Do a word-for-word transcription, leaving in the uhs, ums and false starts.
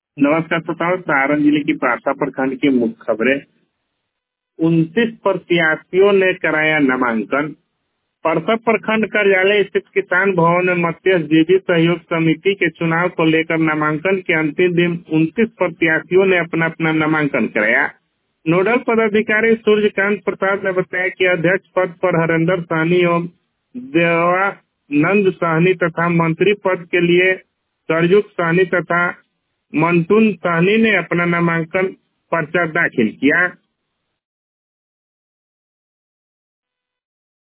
नमस्कार श्रोताओं, सारण जिले की पासा प्रखंड की मुख्य खबरें। उनतीस प्रत्याशियों ने कराया नामांकन। परसा प्रखंड कार्यालय स्थित किसान भवन में मत्स्य जीवी सहयोग समिति के चुनाव को लेकर नामांकन के अंतिम दिन उनतीस प्रत्याशियों ने अपना अपना नामांकन कराया। नोडल पदाधिकारी सूर्यकांत प्रसाद ने बताया कि अध्यक्ष पद पर हरेंद्र साहनी एवं देवानंद साहनी तथा मंत्री पद के लिए सरयुग साहनी तथा मंटून साहनी ने अपना नामांकन पर्चा दाखिल किया।